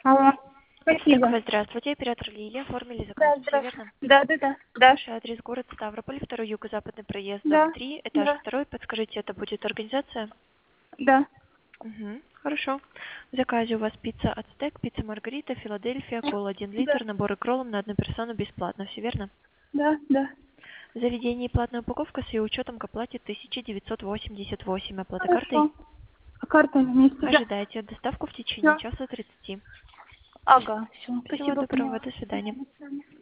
Алло. Спасибо. Алло, здравствуйте, оператор Лилия, оформили заказ, Да, все здравствуйте. верно? Да, да, да. Да, Ваш адрес город Ставрополь, 2 юго-западный проезд, дом да, 3, этаж да, 2. Подскажите, это будет организация? да. Угу, хорошо. В заказе у вас пицца Ацтек, пицца Маргарита, Филадельфия, кола 1 Да, литр, набор кроллом на одну персону бесплатно, все верно? да, да. В заведении платная упаковка с ее учетом к оплате 1988, оплата картой. Хорошо. А карта на месте? Да. Ожидайте доставку в течение Все. часа 30. Ага, все. Всего Спасибо, доброго, поняла. до свидания. До свидания.